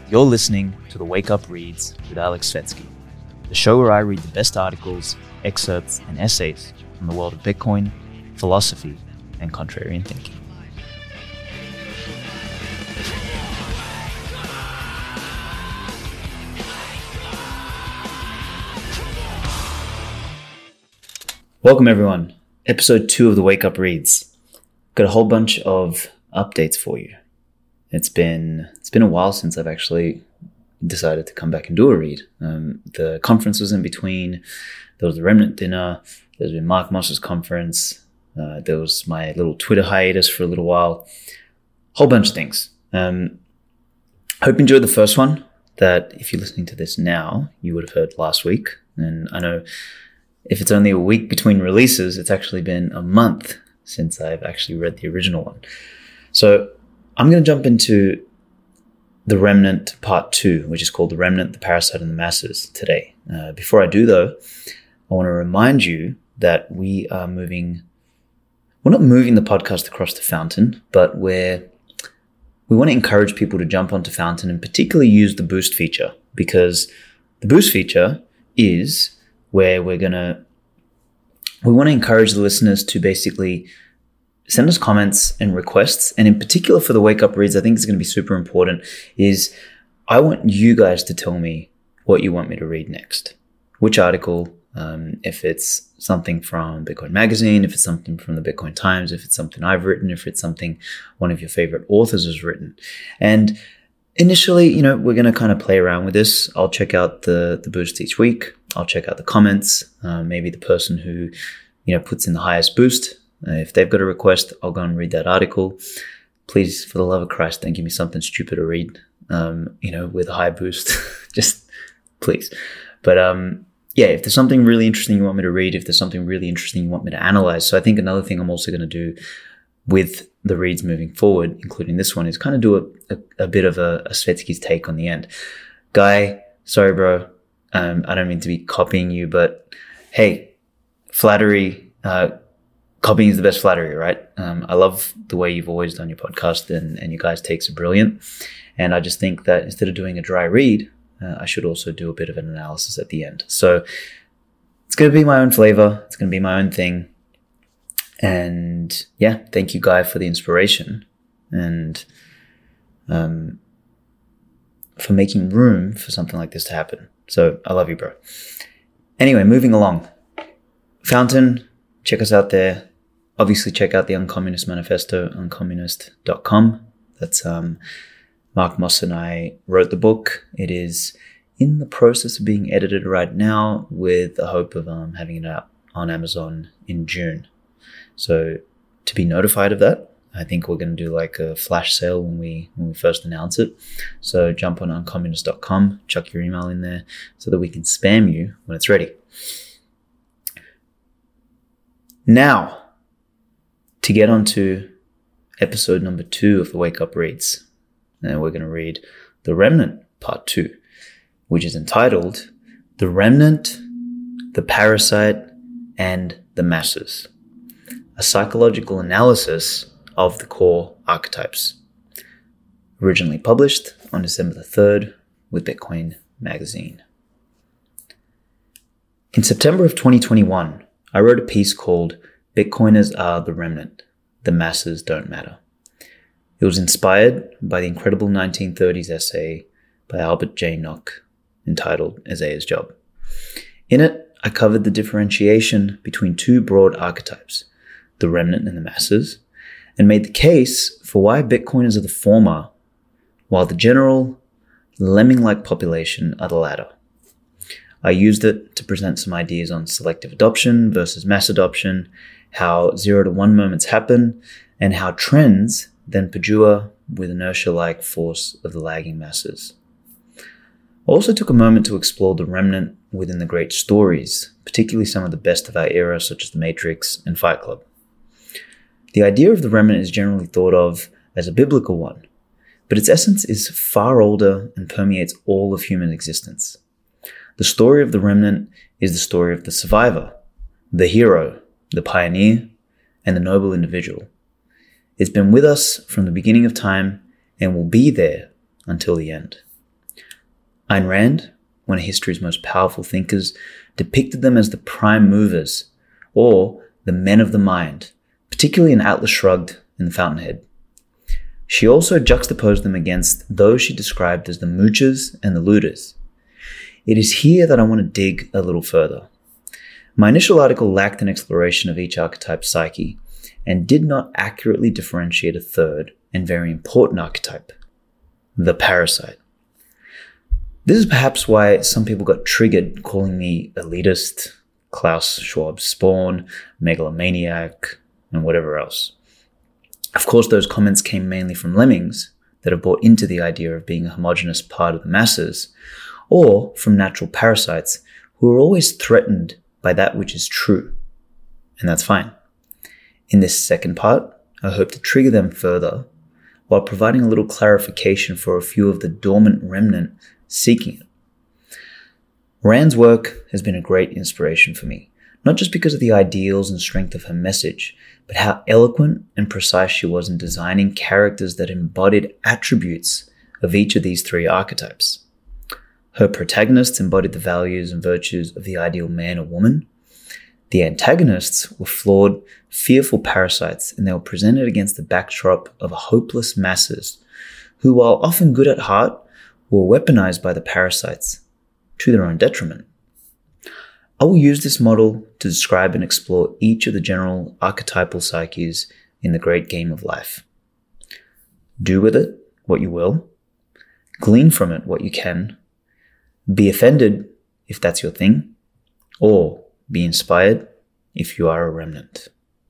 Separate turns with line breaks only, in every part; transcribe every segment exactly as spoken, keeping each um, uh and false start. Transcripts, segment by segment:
You're listening to the Wake Up Reads with Alex Svetsky, the show where I read the best articles, excerpts, and essays from the world of Bitcoin, philosophy, and contrarian thinking. Welcome everyone, episode two of the Wake Up Reads. Got a whole bunch of updates for you. It's been it's been a while since I've actually decided to come back and do a read. Um, the conference was in between. There was the Remnant dinner. There's been Mark Moss's conference. Uh, there was my little Twitter hiatus for a little while. Whole bunch of things. Um, hope you enjoyed the first one. That if you're listening to this now, you would have heard last week. And I know if it's only a week between releases, it's actually been a month since I've actually read the original one. So I'm going to jump into the Remnant part two, which is called The Remnant, the Parasite, and the Masses today. Uh, before I do though, I want to remind you that we are moving, we're not moving the podcast across to Fountain, but we're, we want to encourage people to jump onto Fountain and particularly use the boost feature, because the boost feature is where we're going to, we want to encourage the listeners to basically send us comments and requests. And in particular for the Wake Up Reads, I think it's going to be super important is I want you guys to tell me what you want me to read next. Which article, um, if it's something from Bitcoin Magazine, if it's something from the Bitcoin Times, if it's something I've written, if it's something one of your favorite authors has written. And initially, you know, we're going to kind of play around with this. I'll check out the, the boost each week. I'll check out the comments, uh, maybe the person who, you know, puts in the highest boost. Uh, if they've got a request, I'll go and read that article. Please, for the love of Christ, don't give me something stupid to read, um, you know, with a high boost. Just please. But um, yeah, if there's something really interesting you want me to read, if there's something really interesting you want me to analyze. So I think another thing I'm also going to do with the reads moving forward, including this one, is kind of do a, a, a bit of a, a Svetsky's take on the end. Guy, sorry, bro. Um, I don't mean to be copying you, but hey, flattery, uh, copying is the best flattery, right? Um, I love the way you've always done your podcast, and, and you guys' takes are brilliant. And I just think that instead of doing a dry read, uh, I should also do a bit of an analysis at the end. So it's going to be my own flavor. It's going to be my own thing. And yeah, thank you, Guy, for the inspiration and um, for making room for something like this to happen. So I love you, bro. Anyway, moving along. Fountain, check us out there. Obviously, check out the Uncommunist Manifesto, uncommunist dot com. That's um, Mark Moss and I wrote the book. It is in the process of being edited right now with the hope of um, having it out on Amazon in June. So to be notified of that, I think we're going to do like a flash sale when we when we first announce it. So jump on uncommunist dot com, chuck your email in there so that we can spam you when it's ready. Now, to get on to episode number two of the Wake Up Reads. And we're going to read The Remnant part two, which is entitled The Remnant, the Parasite, and the Masses. A psychological analysis of the core archetypes. Originally published on December the third with Bitcoin Magazine. In September of twenty twenty-one, I wrote a piece called Bitcoiners Are the Remnant, the Masses Don't Matter. It was inspired by the incredible nineteen thirties essay by Albert J. Nock entitled Isaiah's Job. In it, I covered the differentiation between two broad archetypes, the remnant and the masses, and made the case for why Bitcoiners are the former, while the general, lemming-like population are the latter. I used it to present some ideas on selective adoption versus mass adoption, how zero to one moments happen, and how trends then perdure with inertia-like force of the lagging masses. I also took a moment to explore the remnant within the great stories, particularly some of the best of our era, such as The Matrix and Fight Club. The idea of the remnant is generally thought of as a biblical one, but its essence is far older and permeates all of human existence. The story of the remnant is the story of the survivor, the hero, the pioneer, and the noble individual. It's been with us from the beginning of time and will be there until the end. Ayn Rand, one of history's most powerful thinkers, depicted them as the prime movers, or the men of the mind, particularly in Atlas Shrugged and The Fountainhead. She also juxtaposed them against those she described as the moochers and the looters. It is here that I want to dig a little further. My initial article lacked an exploration of each archetype's psyche and did not accurately differentiate a third and very important archetype, the parasite. This is perhaps why some people got triggered calling me elitist, Klaus Schwab's spawn, megalomaniac, and whatever else. Of course, those comments came mainly from lemmings that have bought into the idea of being a homogenous part of the masses, or from natural parasites who are always threatened by that which is true. And that's fine. In this second part, I hope to trigger them further while providing a little clarification for a few of the dormant remnant seeking it. Rand's work has been a great inspiration for me, not just because of the ideals and strength of her message, but how eloquent and precise she was in designing characters that embodied attributes of each of these three archetypes. Her protagonists embodied the values and virtues of the ideal man or woman. The antagonists were flawed, fearful parasites, and they were presented against the backdrop of hopeless masses who, while often good at heart, were weaponized by the parasites to their own detriment. I will use this model to describe and explore each of the general archetypal psyches in the great game of life. Do with it what you will, glean from it what you can, be offended if that's your thing, or be inspired if you are a remnant.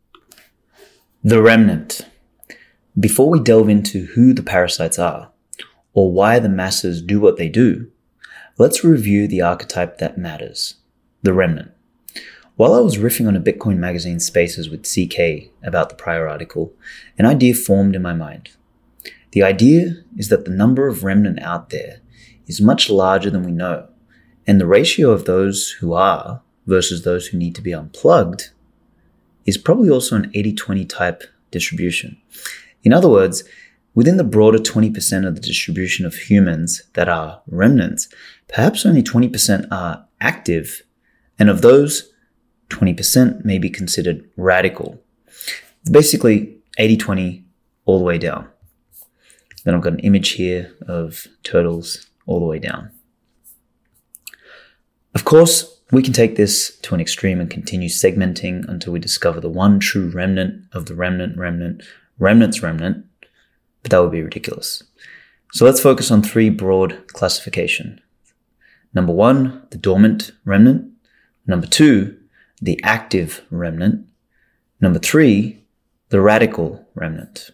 The remnant. Before we delve into who the parasites are, or why the masses do what they do, let's review the archetype that matters, the remnant. While I was riffing on a Bitcoin magazine Spaces with C K about the prior article, an idea formed in my mind. The idea is that the number of remnant out there is much larger than we know, and the ratio of those who are versus those who need to be unplugged is probably also an eighty twenty type distribution. In other words, within the broader twenty percent of the distribution of humans that are remnants, perhaps only twenty percent are active, and of those, twenty percent may be considered radical. It's basically eighty twenty all the way down. Then I've got an image here of turtles all the way down. Of course, we can take this to an extreme and continue segmenting until we discover the one true remnant of the remnant, remnant, remnant's remnant, but that would be ridiculous. So let's focus on three broad classifications. Number one, the dormant remnant. Number two, the active remnant. Number three, the radical remnant.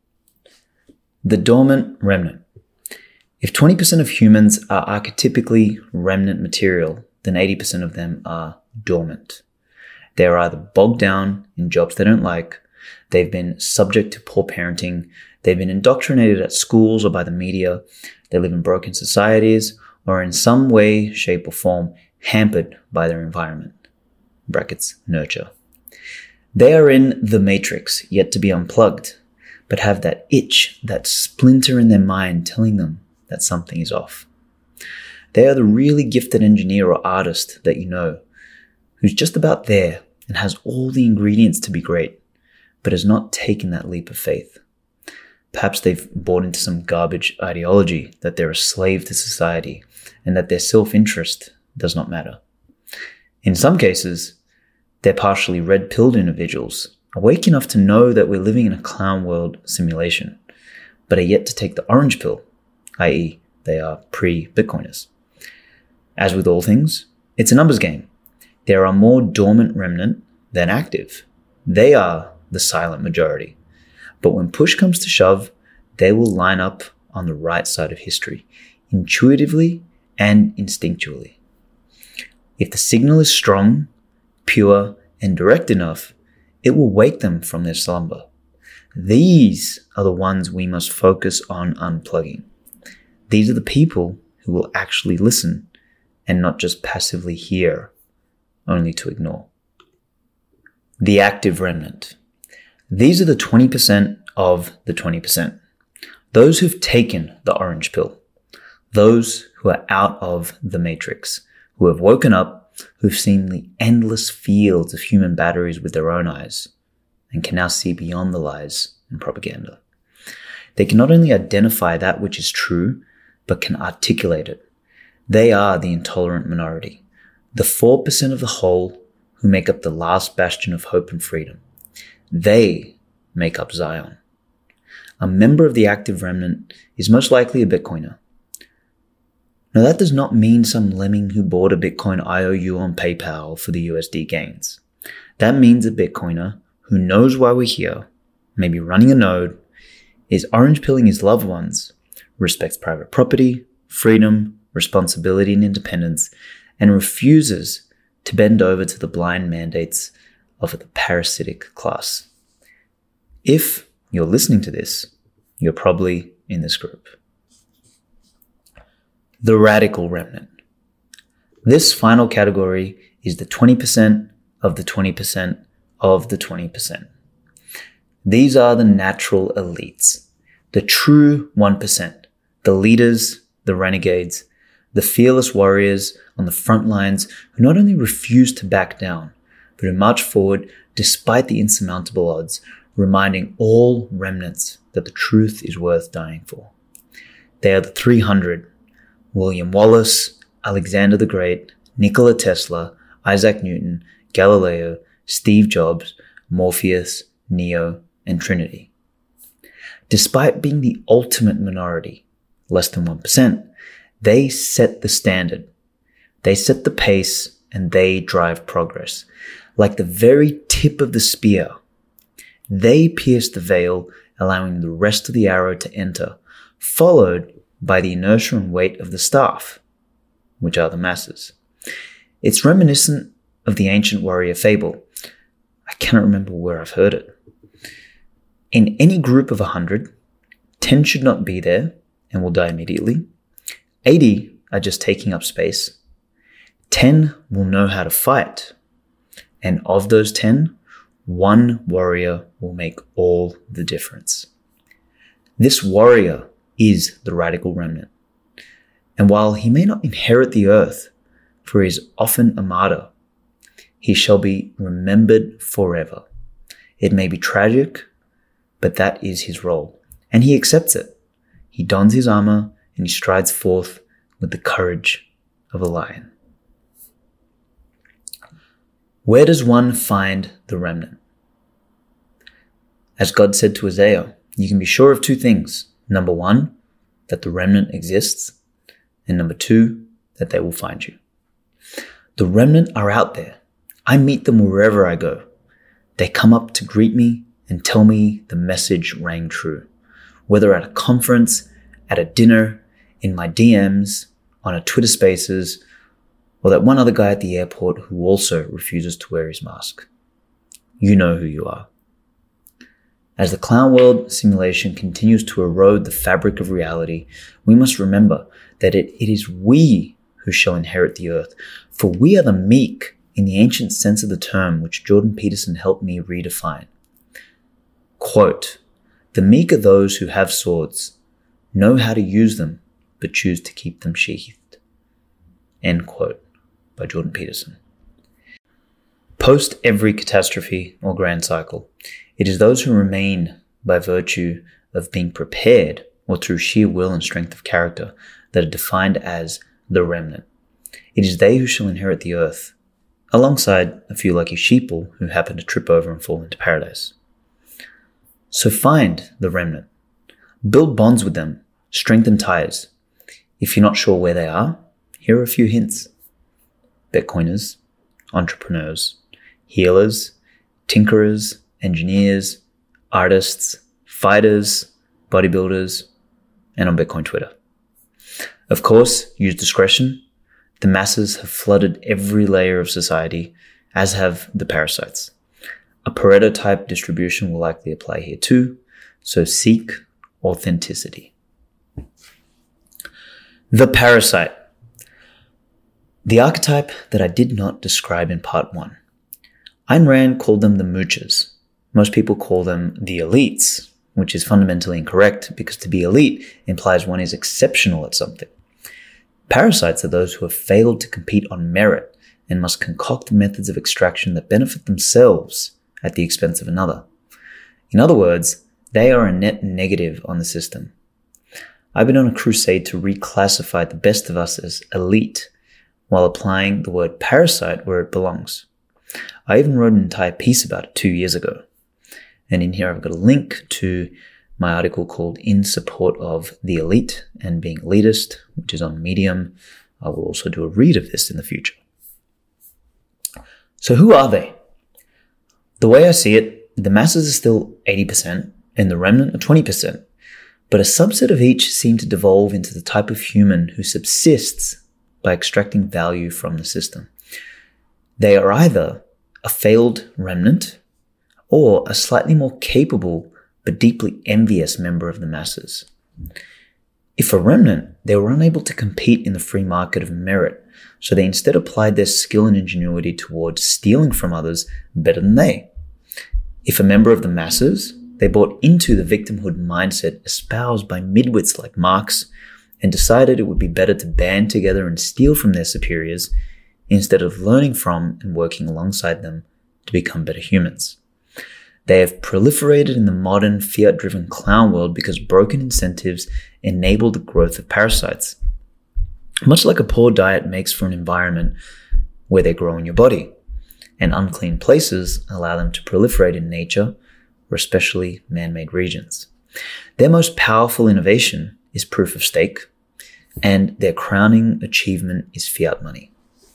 The dormant remnant. If twenty percent of humans are archetypically remnant material, then eighty percent of them are dormant. They are either bogged down in jobs they don't like, they've been subject to poor parenting, they've been indoctrinated at schools or by the media, they live in broken societies, or in some way, shape, or form hampered by their environment. Brackets, nurture. They are in the matrix, yet to be unplugged, but have that itch, that splinter in their mind telling them that something is off. They are the really gifted engineer or artist that you know, who's just about there and has all the ingredients to be great, but has not taken that leap of faith. Perhaps they've bought into some garbage ideology that they're a slave to society and that their self-interest does not matter. In some cases, they're partially red-pilled individuals, awake enough to know that we're living in a clown world simulation, but are yet to take the orange pill, that is they are pre-Bitcoiners. As with all things, it's a numbers game. There are more dormant remnant than active. They are the silent majority. But when push comes to shove, they will line up on the right side of history, intuitively and instinctually. If the signal is strong, pure, and direct enough, it will wake them from their slumber. These are the ones we must focus on unplugging. These are the people who will actually listen and not just passively hear, only to ignore. The active remnant. These are the twenty percent of the twenty percent. Those who've taken the orange pill. Those who are out of the matrix, who have woken up, who've seen the endless fields of human batteries with their own eyes, and can now see beyond the lies and propaganda. They can not only identify that which is true, but can articulate it. They are the intolerant minority, the four percent of the whole who make up the last bastion of hope and freedom. They make up Zion. A member of the active remnant is most likely a Bitcoiner. Now, that does not mean some lemming who bought a Bitcoin I O U on PayPal for the U S D gains. That means a Bitcoiner who knows why we're here, maybe running a node, is orange pilling his loved ones, respects private property, freedom, responsibility and independence, and refuses to bend over to the blind mandates of the parasitic class. If you're listening to this, you're probably in this group. The radical remnant. This final category is the twenty percent of the twenty percent of the twenty percent. These are the natural elites, the true one percent, the leaders, the renegades, the fearless warriors on the front lines who not only refuse to back down, but who march forward despite the insurmountable odds, reminding all remnants that the truth is worth dying for. They are the three hundred, William Wallace, Alexander the Great, Nikola Tesla, Isaac Newton, Galileo, Steve Jobs, Morpheus, Neo, and Trinity. Despite being the ultimate minority, less than one percent, they set the standard. They set the pace and they drive progress. Like the very tip of the spear, they pierce the veil, allowing the rest of the arrow to enter, followed by the inertia and weight of the staff, which are the masses. It's reminiscent of the ancient warrior fable. I cannot remember where I've heard it. In any group of one hundred, ten should not be there and will die immediately. eighty are just taking up space. ten will know how to fight. And of those ten, one warrior will make all the difference. This warrior is the radical remnant. And while he may not inherit the earth, for he is often a martyr, he shall be remembered forever. It may be tragic, but that is his role, and he accepts it. He dons his armor and he strides forth with the courage of a lion. Where does one find the remnant? As God said to Isaiah, you can be sure of two things. Number one, that the remnant exists, and number two, that they will find you. The remnant are out there. I meet them wherever I go. They come up to greet me and tell me the message rang true. Whether at a conference, at a dinner, in my D Ms, on a Twitter Spaces, or that one other guy at the airport who also refuses to wear his mask. You know who you are. As the clown world simulation continues to erode the fabric of reality, we must remember that it, it is we who shall inherit the earth, for we are the meek in the ancient sense of the term, which Jordan Peterson helped me redefine. Quote, the meek are those who have swords, know how to use them, but choose to keep them sheathed. End quote, by Jordan Peterson. Post every catastrophe or grand cycle, it is those who remain by virtue of being prepared or through sheer will and strength of character that are defined as the remnant. It is they who shall inherit the earth, alongside a few lucky sheeple who happen to trip over and fall into paradise. So find the remnant. Build bonds with them. Strengthen ties. If you're not sure where they are, here are a few hints. Bitcoiners, entrepreneurs, healers, tinkerers, engineers, artists, fighters, bodybuilders, and on Bitcoin Twitter. Of course, use discretion. The masses have flooded every layer of society, as have the parasites. A Pareto type distribution will likely apply here too, so seek authenticity. The parasite. The archetype that I did not describe in part one. Ayn Rand called them the moochers. Most people call them the elites, which is fundamentally incorrect because to be elite implies one is exceptional at something. Parasites are those who have failed to compete on merit and must concoct methods of extraction that benefit themselves at the expense of another. In other words, they are a net negative on the system. I've been on a crusade to reclassify the best of us as elite while applying the word parasite where it belongs. I even wrote an entire piece about it two years ago. And in here I've got a link to my article called In Support of the Elite and Being Elitist, which is on Medium. I will also do a read of this in the future. So who are they? The way I see it, the masses are still eighty percent and the remnant are twenty percent, but a subset of each seem to devolve into the type of human who subsists by extracting value from the system. They are either a failed remnant or a slightly more capable but deeply envious member of the masses. If a remnant, they were unable to compete in the free market of merit, so they instead applied their skill and ingenuity towards stealing from others better than they. If a member of the masses, they bought into the victimhood mindset espoused by midwits like Marx and decided it would be better to band together and steal from their superiors instead of learning from and working alongside them to become better humans. They have proliferated in the modern fiat-driven clown world because broken incentives enable the growth of parasites. Much like a poor diet makes for an environment where they grow in your body, and unclean places allow them to proliferate in nature, or especially man-made regions. Their most powerful innovation is proof of stake, and their crowning achievement is fiat money.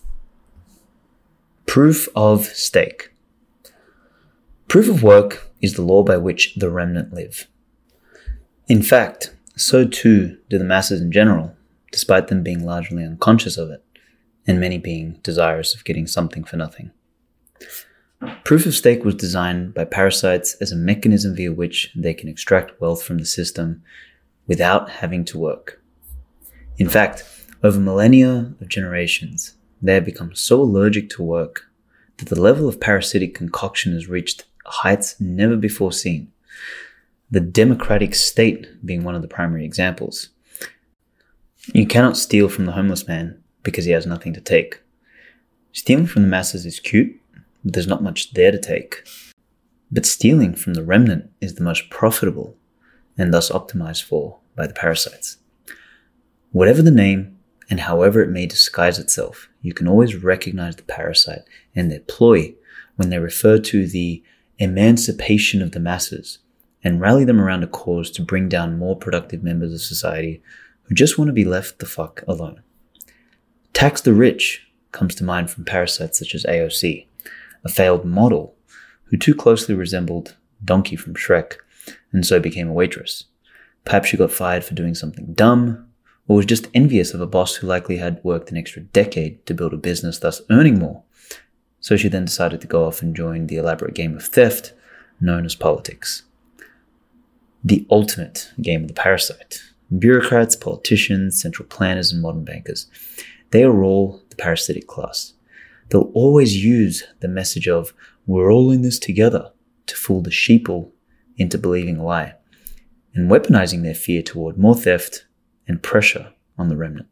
Proof of stake. Proof of work is the law by which the remnant live. In fact, so too do the masses in general, despite them being largely unconscious of it, and many being desirous of getting something for nothing. Proof of stake was designed by parasites as a mechanism via which they can extract wealth from the system without having to work. In fact, over millennia of generations, they have become so allergic to work that the level of parasitic concoction has reached heights never before seen. The democratic state being one of the primary examples. You cannot steal from the homeless man because he has nothing to take. Stealing from the masses is cute, but there's not much there to take. But stealing from the remnant is the most profitable and thus optimized for by the parasites. Whatever the name and however it may disguise itself, you can always recognize the parasite and their ploy when they refer to the emancipation of the masses and rally them around a cause to bring down more productive members of society who just want to be left the fuck alone. Tax the rich comes to mind from parasites such as A O C, a failed model who too closely resembled Donkey from Shrek and so became a waitress. Perhaps she got fired for doing something dumb, or was just envious of a boss who likely had worked an extra decade to build a business, thus earning more. So she then decided to go off and join the elaborate game of theft known as politics. The ultimate game of the parasite. Bureaucrats, politicians, central planners, and modern bankers. They are all the parasitic class. They'll always use the message of, we're all in this together, to fool the sheeple into believing a lie, and weaponizing their fear toward more theft and pressure on the remnant.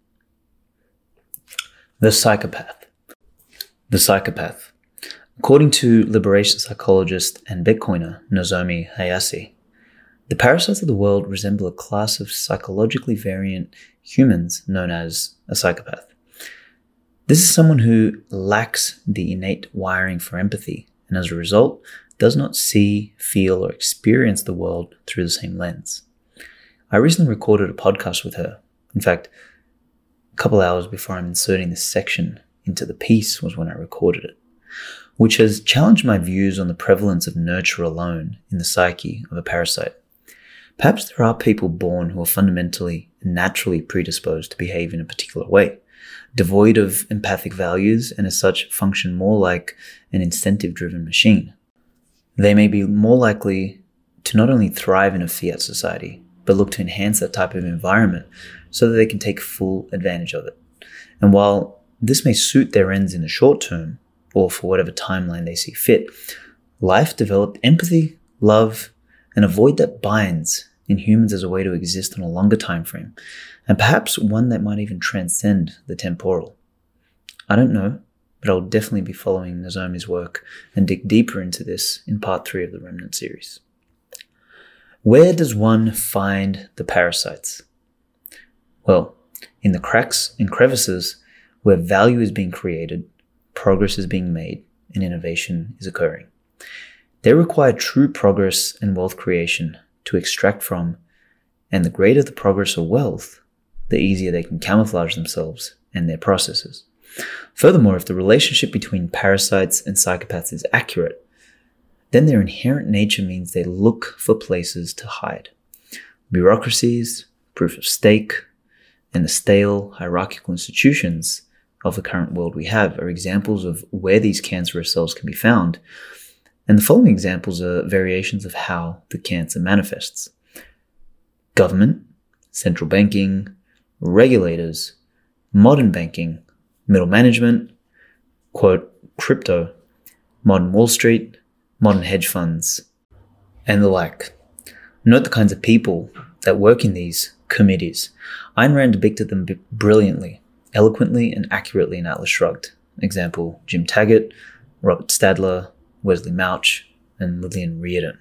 The psychopath. The psychopath. According to liberation psychologist and Bitcoiner Nozomi Hayase, the parasites of the world resemble a class of psychologically variant humans known as a psychopath. This is someone who lacks the innate wiring for empathy and as a result does not see, feel, or experience the world through the same lens. I recently recorded a podcast with her. In fact, a couple hours before I'm inserting this section into the piece was when I recorded it, which has challenged my views on the prevalence of nurture alone in the psyche of a parasite. Perhaps there are people born who are fundamentally and naturally predisposed to behave in a particular way, devoid of empathic values and as such function more like an incentive-driven machine. They may be more likely to not only thrive in a fiat society, but look to enhance that type of environment so that they can take full advantage of it. And while this may suit their ends in the short term, or for whatever timeline they see fit, life developed empathy, love, and a void that binds in humans as a way to exist on a longer time frame, and perhaps one that might even transcend the temporal. I don't know, but I'll definitely be following Nozomi's work and dig deeper into this in part three of the Remnant series. Where does one find the parasites? Well, in the cracks and crevices where value is being created, progress is being made, and innovation is occurring. They require true progress and wealth creation to extract from, and the greater the progress or wealth, the easier they can camouflage themselves and their processes. Furthermore, if the relationship between parasites and psychopaths is accurate, then their inherent nature means they look for places to hide. Bureaucracies, proof of stake, and the stale hierarchical institutions of the current world we have are examples of where these cancerous cells can be found, and the following examples are variations of how the cancer manifests. Government, central banking, regulators, modern banking, middle management, quote, crypto, modern Wall Street, modern hedge funds, and the like. Note the kinds of people that work in these committees. Ayn Rand depicted them brilliantly, eloquently, and accurately in Atlas Shrugged. Example, Jim Taggart, Robert Stadler, Wesley Mauch, and Lillian Riordan.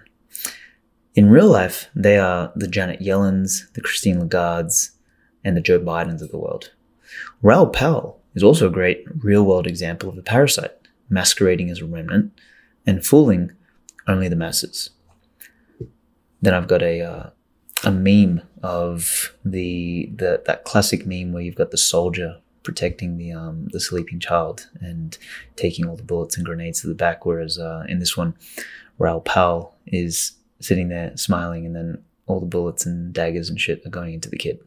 In real life, they are the Janet Yellens, the Christine Lagardes, and the Joe Bidens of the world. Raoul Pal is also a great real-world example of a parasite, masquerading as a remnant and fooling only the masses. Then I've got a uh, a meme of the, the that classic meme where you've got the soldier protecting the um the sleeping child and taking all the bullets and grenades to the back, whereas uh, in this one, Raoul Pal is sitting there smiling, and then all the bullets and daggers and shit are going into the kid.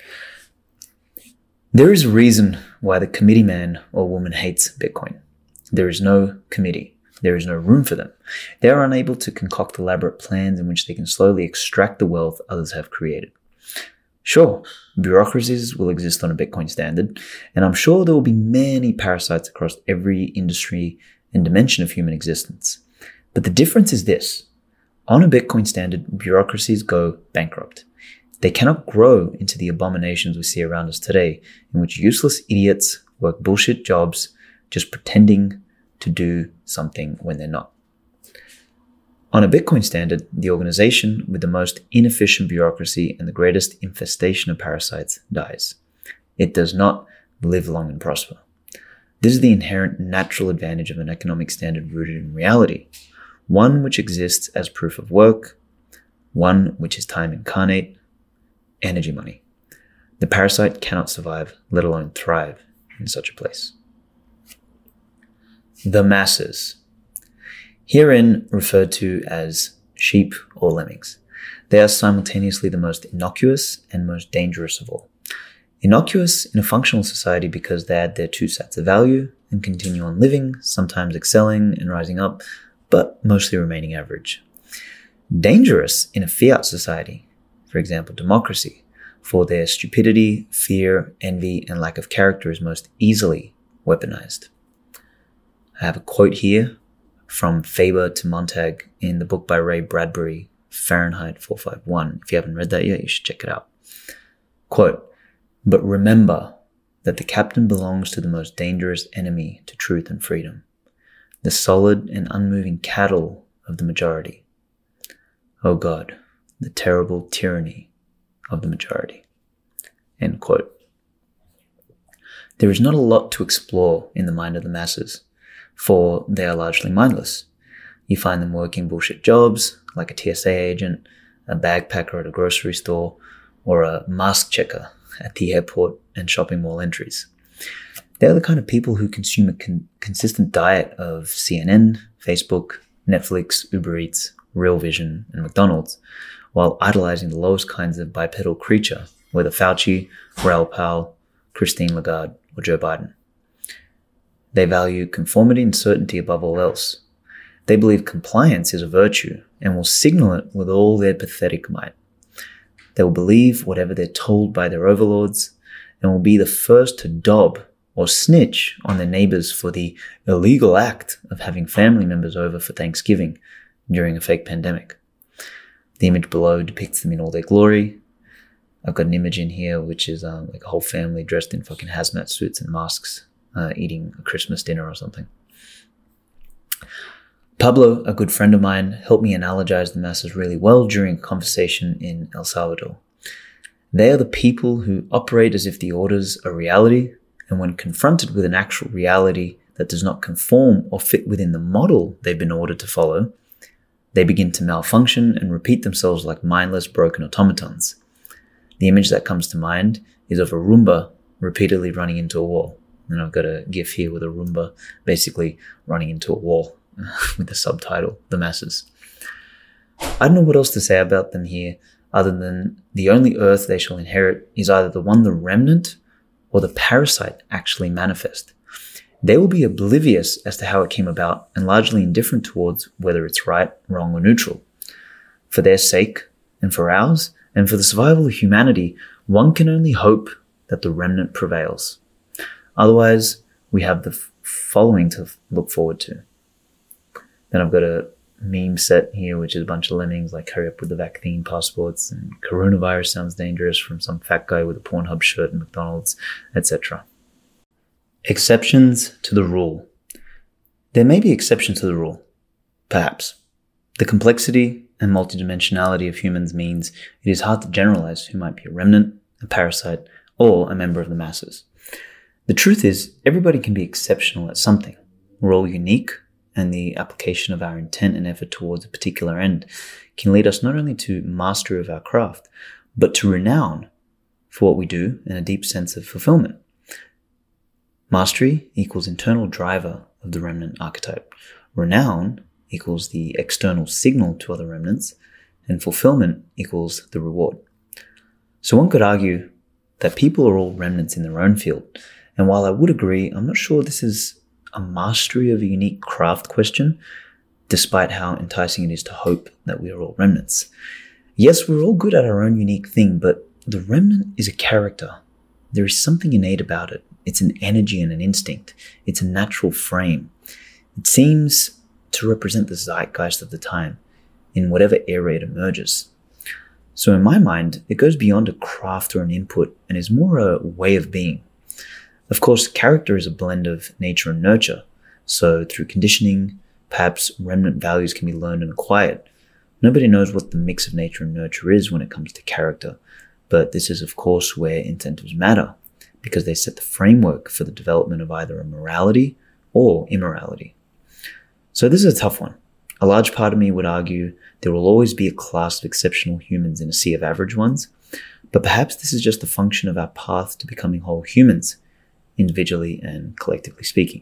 There is a reason why the committee man or woman hates Bitcoin. There is no committee. There is no room for them. They are unable to concoct elaborate plans in which they can slowly extract the wealth others have created. Sure, bureaucracies will exist on a Bitcoin standard, and I'm sure there will be many parasites across every industry and dimension of human existence. But the difference is this. On a Bitcoin standard, bureaucracies go bankrupt. They cannot grow into the abominations we see around us today, in which useless idiots work bullshit jobs just pretending to do something when they're not. On a Bitcoin standard, the organization with the most inefficient bureaucracy and the greatest infestation of parasites dies. It does not live long and prosper. This is the inherent natural advantage of an economic standard rooted in reality, one which exists as proof of work, one which is time incarnate, energy money. The parasite cannot survive, let alone thrive, in such a place. The masses. Herein referred to as sheep or lemmings. They are simultaneously the most innocuous and most dangerous of all. Innocuous in a functional society because they add their two sets of value and continue on living, sometimes excelling and rising up, but mostly remaining average. Dangerous in a fiat society, for example, democracy, for their stupidity, fear, envy, and lack of character is most easily weaponized. I have a quote here from Faber to Montag in the book by Ray Bradbury, Fahrenheit four fifty-one. If you haven't read that yet, you should check it out. Quote, "But remember that the captain belongs to the most dangerous enemy to truth and freedom, the solid and unmoving cattle of the majority. Oh God, the terrible tyranny of the majority." End quote. There is not a lot to explore in the mind of the masses, for they are largely mindless. You find them working bullshit jobs, like a T S A agent, a bag packer at a grocery store, or a mask checker at the airport and shopping mall entries. They are the kind of people who consume a con- consistent diet of C N N, Facebook, Netflix, Uber Eats, Real Vision, and McDonald's, while idolizing the lowest kinds of bipedal creature, whether Fauci, Raoul Pal, Christine Lagarde, or Joe Biden. They value conformity and certainty above all else. They believe compliance is a virtue and will signal it with all their pathetic might. They will believe whatever they're told by their overlords and will be the first to dob or snitch on their neighbors for the illegal act of having family members over for Thanksgiving during a fake pandemic. The image below depicts them in all their glory. I've got an image in here which is um, like a whole family dressed in fucking hazmat suits and masks, uh, eating a Christmas dinner or something. Pablo, a good friend of mine, helped me analogize the masses really well during a conversation in El Salvador. They are the people who operate as if the orders are reality, and when confronted with an actual reality that does not conform or fit within the model they've been ordered to follow, they begin to malfunction and repeat themselves like mindless, broken automatons. The image that comes to mind is of a Roomba repeatedly running into a wall. And I've got a GIF here with a Roomba basically running into a wall with the subtitle, The Masses. I don't know what else to say about them here other than the only earth they shall inherit is either the one the remnant or the parasite actually manifest. They will be oblivious as to how it came about and largely indifferent towards whether it's right, wrong, or neutral. For their sake, and for ours, and for the survival of humanity, one can only hope that the remnant prevails. Otherwise, we have the f- following to f- look forward to. Then I've got a meme set here, which is a bunch of lemmings like hurry up with the vaccine passports and coronavirus sounds dangerous from some fat guy with a Pornhub shirt and McDonald's, et cetera. Exceptions to the rule. There may be exceptions to the rule, perhaps. The complexity and multidimensionality of humans means it is hard to generalize who might be a remnant, a parasite, or a member of the masses. The truth is, everybody can be exceptional at something. We're all unique, and the application of our intent and effort towards a particular end can lead us not only to mastery of our craft, but to renown for what we do and a deep sense of fulfillment. Mastery equals internal driver of the remnant archetype. Renown equals the external signal to other remnants, and fulfillment equals the reward. So one could argue that people are all remnants in their own field, and while I would agree, I'm not sure this is a mastery of a unique craft question, despite how enticing it is to hope that we are all remnants. Yes, we're all good at our own unique thing, but the remnant is a character. There is something innate about it. It's an energy and an instinct. It's a natural frame. It seems to represent the zeitgeist of the time in whatever era it emerges. So in my mind, it goes beyond a craft or an input and is more a way of being. Of course, character is a blend of nature and nurture. So through conditioning, perhaps remnant values can be learned and acquired. Nobody knows what the mix of nature and nurture is when it comes to character. But this is, of course, where incentives matter, because they set the framework for the development of either a morality or immorality. So this is a tough one. A large part of me would argue there will always be a class of exceptional humans in a sea of average ones, but perhaps this is just a function of our path to becoming whole humans, individually and collectively speaking.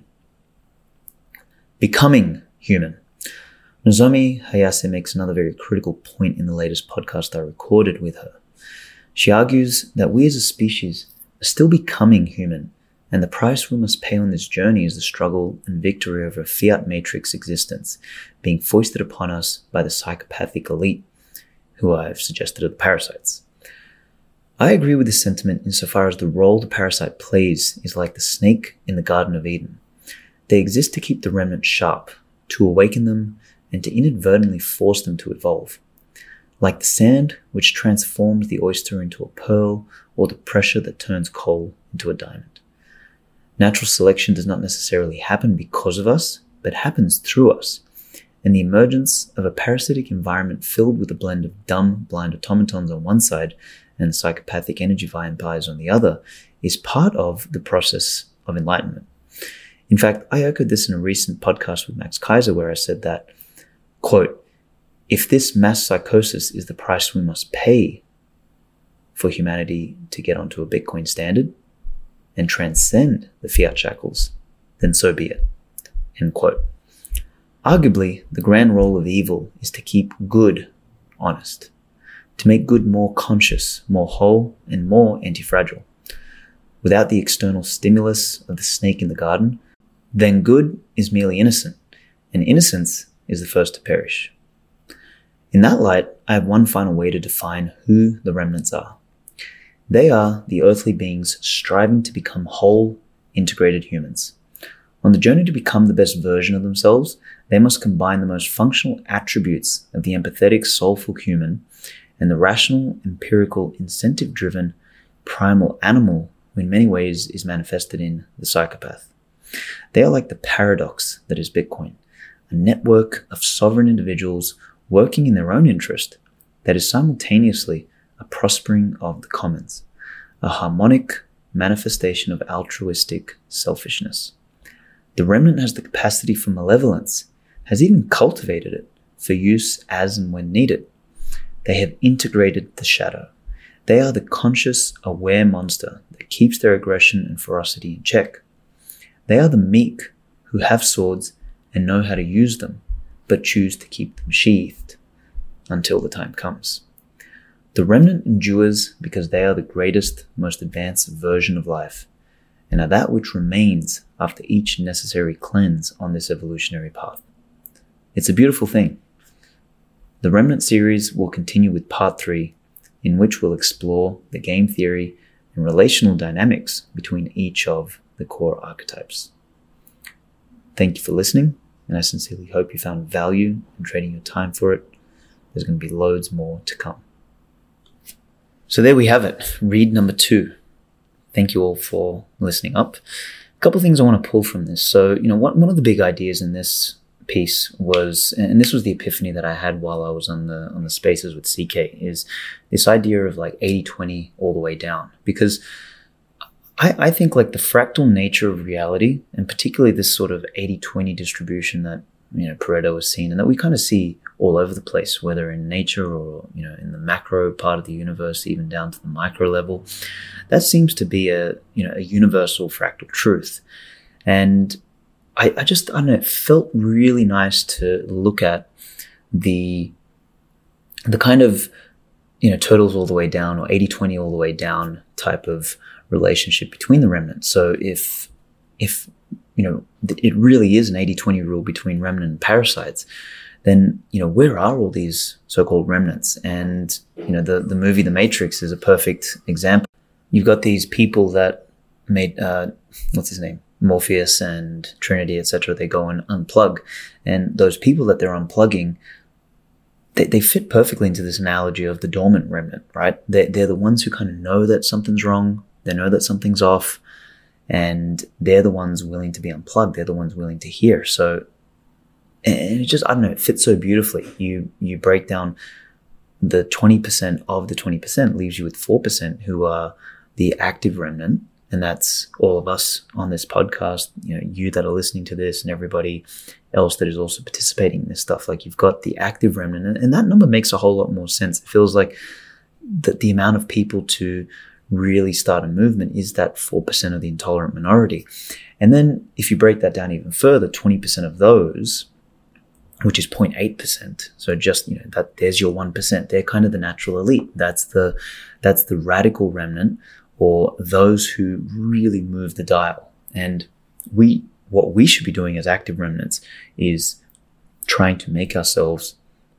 Becoming human. Nozomi Hayase makes another very critical point in the latest podcast I recorded with her. She argues that we as a species are still becoming human, and the price we must pay on this journey is the struggle and victory over a fiat matrix existence being foisted upon us by the psychopathic elite, who I've suggested are the parasites. I agree with this sentiment insofar as the role the parasite plays is like the snake in the Garden of Eden. They exist to keep the remnant sharp, to awaken them, and to inadvertently force them to evolve. Like the sand which transforms the oyster into a pearl, or the pressure that turns coal into a diamond. Natural selection does not necessarily happen because of us, but happens through us. And the emergence of a parasitic environment filled with a blend of dumb, blind automatons on one side and psychopathic energy vampires on the other is part of the process of enlightenment. In fact, I echoed this in a recent podcast with Max Kaiser where I said that, quote, if this mass psychosis is the price we must pay for humanity to get onto a Bitcoin standard and transcend the fiat shackles, then so be it. End quote. Arguably, the grand role of evil is to keep good honest, to make good more conscious, more whole, and more anti-fragile. Without the external stimulus of the snake in the garden, then good is merely innocent, and innocence is the first to perish. In that light, I have one final way to define who the remnants are. They are the earthly beings striving to become whole, integrated humans. On the journey to become the best version of themselves, they must combine the most functional attributes of the empathetic, soulful human and the rational, empirical, incentive-driven, primal animal, who in many ways is manifested in the psychopath. They are like the paradox that is Bitcoin, a network of sovereign individuals working in their own interest that is simultaneously a prospering of the commons, a harmonic manifestation of altruistic selfishness. The remnant has the capacity for malevolence, has even cultivated it for use as and when needed. They have integrated the shadow. They are the conscious, aware monster that keeps their aggression and ferocity in check. They are the meek who have swords and know how to use them, but choose to keep them sheathed until the time comes. The remnant endures because they are the greatest, most advanced version of life, and are that which remains after each necessary cleanse on this evolutionary path. It's a beautiful thing. The Remnant series will continue with part three, in which we'll explore the game theory and relational dynamics between each of the core archetypes. Thank you for listening, and I sincerely hope you found value in trading your time for it. There's going to be loads more to come. So there we have it, read number two. Thank you all for listening up. A couple of things I want to pull from this. So, you know, one, one of the big ideas in this piece was, and this was the epiphany that I had while I was on the on the spaces with C K, is this idea of like eighty twenty all the way down. Because I, I think like the fractal nature of reality, and particularly this sort of eighty twenty distribution that, you know, Pareto was seen, and that we kind of see all over the place, whether in nature or, you know, in the macro part of the universe, even down to the micro level, that seems to be a, you know, a universal fractal truth. And I, I just, I don't know, it felt really nice to look at the, the kind of, you know, turtles all the way down or eighty twenty all the way down type of relationship between the remnants. So if, if, you know, it really is an eighty twenty rule between remnant and parasites, then, you know, where are all these so-called remnants? And, you know, the, the movie The Matrix is a perfect example. You've got these people that made, uh, what's his name? Morpheus and Trinity, et cetera. They go and unplug. And those people that they're unplugging, they, they fit perfectly into this analogy of the dormant remnant, right? They, they're the ones who kind of know that something's wrong. They know that something's off. And they're the ones willing to be unplugged. They're the ones willing to hear. So, and it just, I don't know, it fits so beautifully. You you break down the twenty percent of the twenty percent leaves you with four percent who are the active remnant. And that's all of us on this podcast, you know, you that are listening to this and everybody else that is also participating in this stuff. Like, you've got the active remnant, and that number makes a whole lot more sense. It feels like that the amount of people to really start a movement is that four percent of the intolerant minority. And then if you break that down even further, twenty percent of those, which is zero point eight percent. So just, you know, that there's your one percent. They're kind of the natural elite. That's the, that's the radical remnant, or those who really move the dial. And we, what we should be doing as active remnants is trying to make ourselves,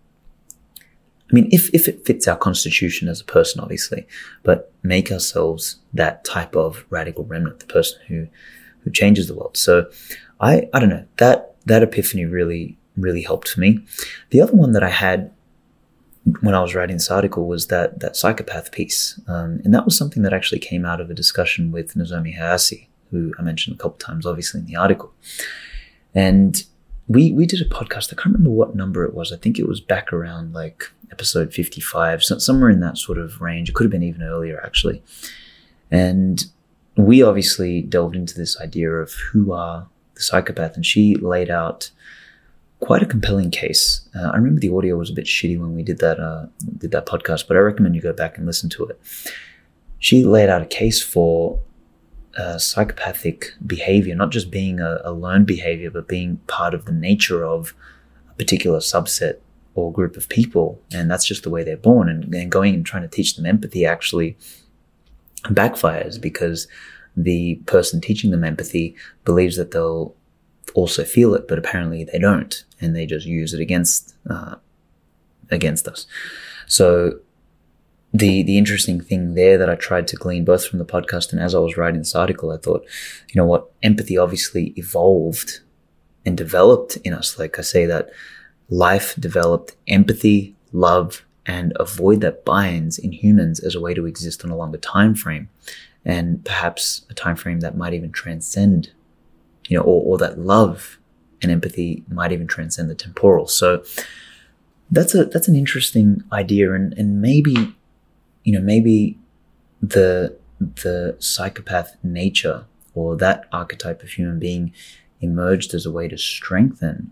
I mean, if, if it fits our constitution as a person, obviously, but make ourselves that type of radical remnant, the person who, who changes the world. So I, I don't know, that, that epiphany really, really helped for me. The other one that I had when I was writing this article was that, that psychopath piece. Um, and that was something that actually came out of a discussion with Nozomi Hayase, who I mentioned a couple of times, obviously, in the article. And we, we did a podcast. I can't remember what number it was. I think it was back around like episode fifty-five, so somewhere in that sort of range. It could have been even earlier, actually. And we obviously delved into this idea of who are the psychopath, and she laid out quite a compelling case. Uh, I remember the audio was a bit shitty when we did that, uh, did that podcast, but I recommend you go back and listen to it. She laid out a case for uh, psychopathic behavior, not just being a, a learned behavior, but being part of the nature of a particular subset or group of people. And that's just the way they're born. And, and going and trying to teach them empathy actually backfires, because the person teaching them empathy believes that they'll also feel it, but apparently they don't, and they just use it against uh, against us. So the the interesting thing there that I tried to glean both from the podcast and as I was writing this article, I thought, you know what, empathy obviously evolved and developed in us. Like I say, that life developed empathy, love, and a void that binds in humans as a way to exist on a longer time frame, and perhaps a time frame that might even transcend, you know, or, or that love and empathy might even transcend the temporal. So that's a that's an interesting idea, and and maybe, you know, maybe the the psychopath nature or that archetype of human being emerged as a way to strengthen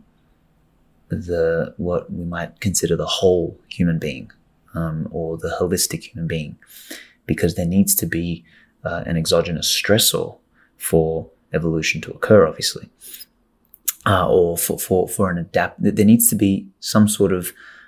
the what we might consider the whole human being, um, or the holistic human being, because there needs to be uh, an exogenous stressor for evolution to occur, obviously, uh, or for, for for an adapt. There needs to be some sort of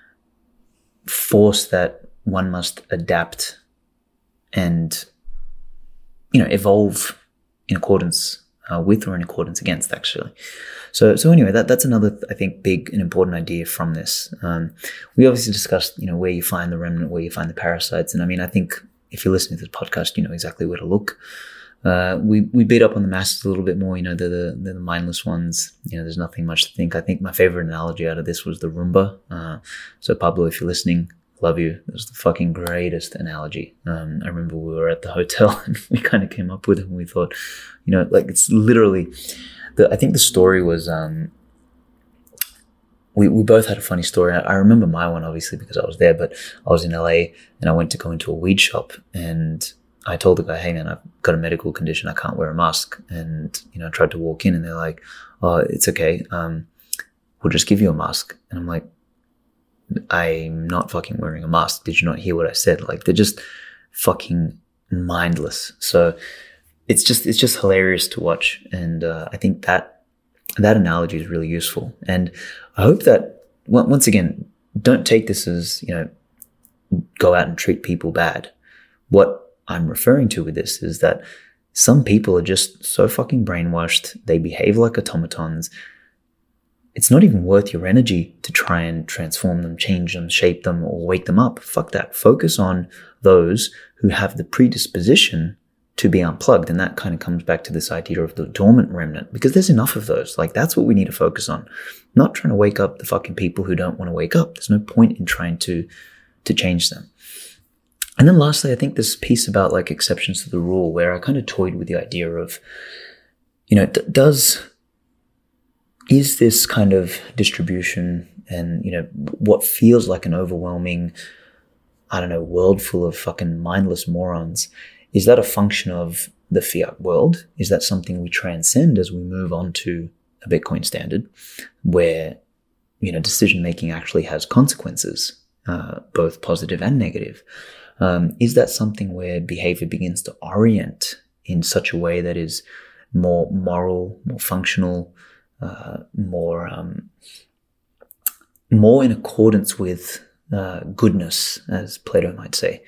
force that one must adapt and, you know, evolve in accordance uh, with or in accordance against, actually. So, so anyway, that that's another, I think, big and important idea from this. Um, we obviously discussed, you know, where you find the remnant, where you find the parasites. And I mean, I think if you're listening to this podcast, you know exactly where to look. Uh, we, we beat up on the masses a little bit more, you know, the, the, the mindless ones. You know, there's nothing much to think. I think my favorite analogy out of this was the Roomba. Uh, so Pablo, if you're listening, love you. It was the fucking greatest analogy. Um, I remember we were at the hotel and we kind of came up with it and we thought, you know, like it's literally, the, I think the story was, um, we, we both had a funny story. I, I remember my one obviously because I was there, but I was in L A and I went to go into a weed shop and I told the guy, hey man, I've got a medical condition. I can't wear a mask. And, you know, I tried to walk in and they're like, oh, it's okay. Um, we'll just give you a mask. And I'm like, I'm not fucking wearing a mask. Did you not hear what I said? Like, they're just fucking mindless. So it's just, it's just hilarious to watch. And, uh, I think that, that analogy is really useful. And I hope that once again, don't take this as, you know, go out and treat people bad. What I'm referring to with this is that some people are just so fucking brainwashed. They behave like automatons. It's not even worth your energy to try and transform them, change them, shape them, or wake them up. Fuck that. Focus on those who have the predisposition to be unplugged. And that kind of comes back to this idea of the dormant remnant, because there's enough of those. Like, that's what we need to focus on. Not trying to wake up the fucking people who don't want to wake up. There's no point in trying to, to change them. And then lastly, I think this piece about like exceptions to the rule, where I kind of toyed with the idea of, you know, d- does... is this kind of distribution and, you know, what feels like an overwhelming, I don't know, world full of fucking mindless morons, is that a function of the fiat world? Is that something we transcend as we move on to a Bitcoin standard where, you know, decision-making actually has consequences, uh, both positive and negative? Um, is that something where behavior begins to orient in such a way that is more moral, more functional, Uh, more, um, more in accordance with uh, goodness, as Plato might say?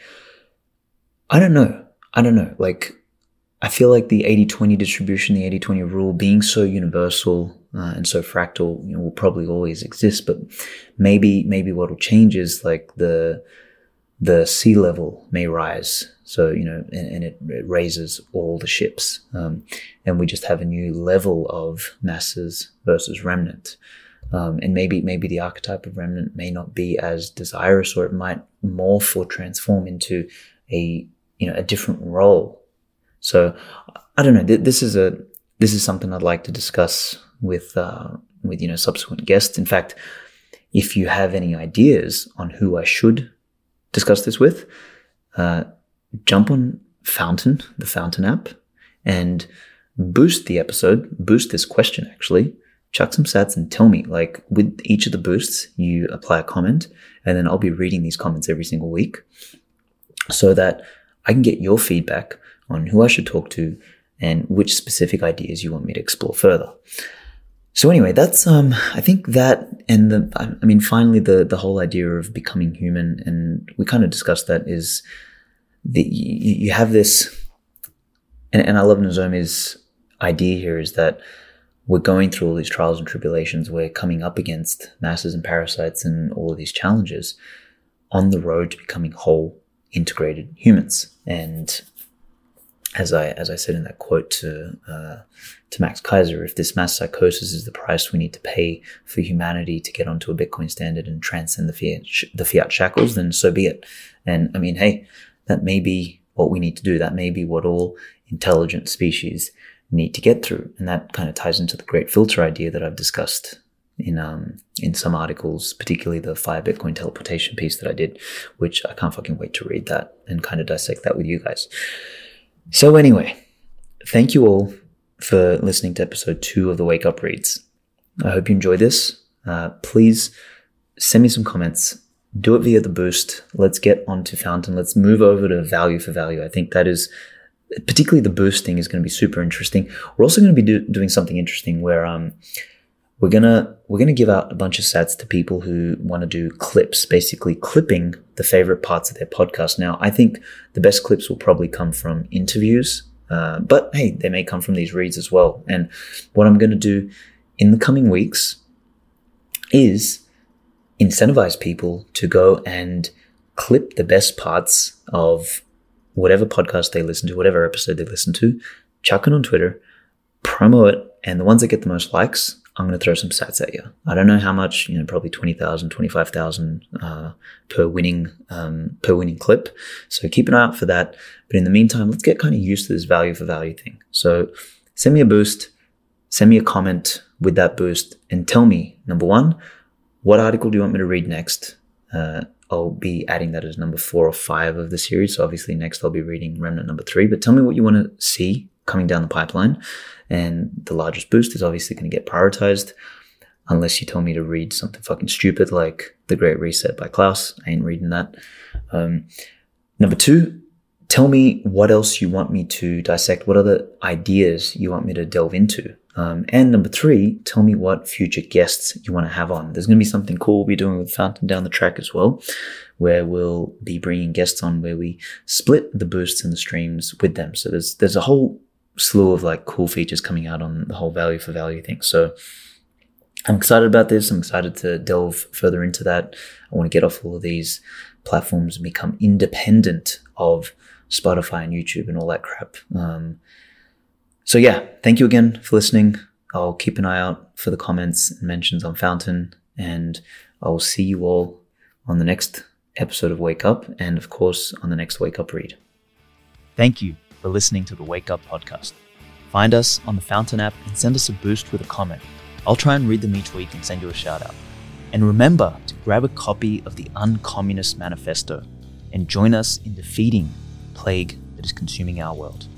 I don't know. I don't know. Like, I feel like the eighty twenty distribution, the eighty twenty rule, being so universal uh, and so fractal, you know, will probably always exist. But maybe, maybe what will change is like the the sea level may rise. So, you know, and, and it, it raises all the ships. Um, and we just have a new level of masses versus remnant. Um, and maybe, maybe the archetype of remnant may not be as desirous, or it might morph or transform into a, you know, a different role. So I don't know. This is a, this is something I'd like to discuss with, uh, with, you know, subsequent guests. In fact, if you have any ideas on who I should discuss this with, uh, jump on Fountain, the Fountain app, and boost the episode, boost this question actually, chuck some sats and tell me, like, with each of the boosts, you apply a comment, and then I'll be reading these comments every single week so that I can get your feedback on who I should talk to and which specific ideas you want me to explore further. So anyway, that's, um, I think that, and the, I mean, finally, the, the whole idea of becoming human, and we kind of discussed that, is the, you, you have this, and, and I love Nozomi's idea here, is that we're going through all these trials and tribulations. We're coming up against masses and parasites and all of these challenges on the road to becoming whole integrated humans. And as I as I said in that quote to uh, to Max Kaiser, if this mass psychosis is the price we need to pay for humanity to get onto a Bitcoin standard and transcend the fiat the fiat shackles, then so be it. And I mean, hey, that may be what we need to do. That may be what all intelligent species need to get through. And that kind of ties into the great filter idea that I've discussed in um in some articles, particularly the Fire Bitcoin teleportation piece that I did, which I can't fucking wait to read that and kind of dissect that with you guys. So anyway, thank you all for listening to episode two of the Wake Up Reads. I hope you enjoyed this. Uh, please send me some comments. Do it via the boost. Let's get onto Fountain. Let's move over to value for value. I think that is, particularly the boost thing is going to be super interesting. We're also going to be do, doing something interesting where um we're gonna we're gonna give out a bunch of sats to people who want to do clips, basically clipping the favorite parts of their podcast. Now, I think the best clips will probably come from interviews, uh, but hey, they may come from these reads as well. And what I'm going to do in the coming weeks is incentivize people to go and clip the best parts of whatever podcast they listen to, whatever episode they listen to, chuck it on Twitter, promo it, and the ones that get the most likes, I'm going to throw some sats at you. I don't know how much, you know, probably twenty thousand, twenty-five thousand uh, per winning um, per winning clip. So keep an eye out for that. But in the meantime, let's get kind of used to this value for value thing. So send me a boost, send me a comment with that boost, and tell me, number one, what article do you want me to read next? Uh, I'll be adding that as number four or five of the series. So obviously next I'll be reading Remnant number three. But tell me what you want to see coming down the pipeline. And the largest boost is obviously going to get prioritized unless you tell me to read something fucking stupid like The Great Reset by Klaus. I ain't reading that. Um, number two, tell me what else you want me to dissect. What other ideas you want me to delve into? Um, and number three, tell me what future guests you want to have on. There's going to be something cool we'll be doing with Fountain down the track as well, where we'll be bringing guests on where we split the boosts and the streams with them. So there's there's a whole slew of like cool features coming out on the whole value for value thing. So I'm excited about this. I'm excited to delve further into that. I want to get off all of these platforms and become independent of Spotify and YouTube and all that crap. Um, so yeah, thank you again for listening. I'll keep an eye out for the comments and mentions on Fountain, and I'll see you all on the next episode of Wake Up, and of course on the next Wake Up Read. Thank you for listening to the Wake Up podcast. Find us on the Fountain app and send us a boost with a comment. I'll try and read them each week and send you a shout out. And remember to grab a copy of the Uncommunist Manifesto and join us in defeating the plague that is consuming our world.